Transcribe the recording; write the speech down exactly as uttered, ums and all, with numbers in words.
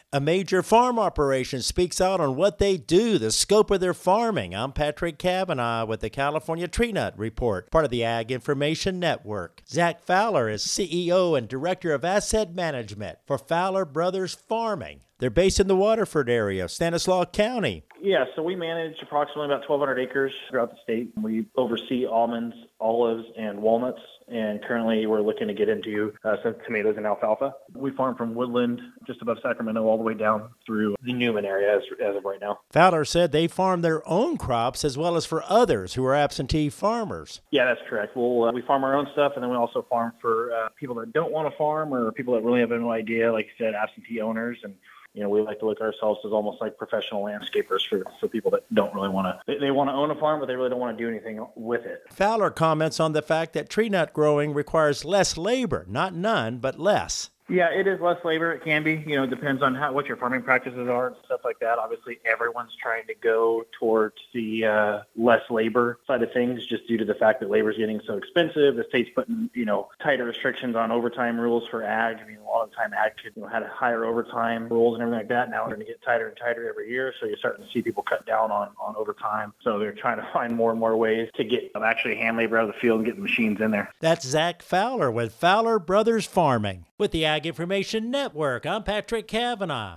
A major farm operation speaks out on what they do, the scope of their farming. I'm Patrick Cavanaugh with the California Tree Nut Report, part of the Ag Information Network. Zach Fowler is C E O and Director of Asset Management for Fowler Brothers Farming. They're based in the Waterford area of Stanislaus County. Yeah, so we manage approximately about twelve hundred acres throughout the state. We oversee almonds, olives, and walnuts, and currently we're looking to get into uh, some tomatoes and alfalfa. We farm from Woodland, just above Sacramento, all the way down through the Newman area as, as of right now. Fowler said they farm their own crops as well as for others who are absentee farmers. Yeah, that's correct. We'll, uh, we farm our own stuff, and then we also farm for uh, people that don't want to farm or people that really have no idea, like you said, absentee owners. And you know, we like to look at ourselves as almost like professional landscapers for, for people that don't really want to, they, they want to own a farm, but they really don't want to do anything with it. Fowler comments on the fact that tree nut growing requires less labor, not none, but less. Yeah, it is less labor. It can be. You know, it depends on how what your farming practices are and stuff like that. Obviously, everyone's trying to go towards the uh, less labor side of things just due to the fact that labor is getting so expensive. The state's putting, you know, tighter restrictions on overtime rules for ag. I mean, a lot of the time ag could, you know, had higher overtime rules and everything like that. Now they're going to get tighter and tighter every year. So you're starting to see people cut down on, on overtime. So they're trying to find more and more ways to get um, actually hand labor out of the field and get the machines in there. That's Zach Fowler with Fowler Brothers Farming. With the Ag Information Network, I'm Patrick Cavanaugh.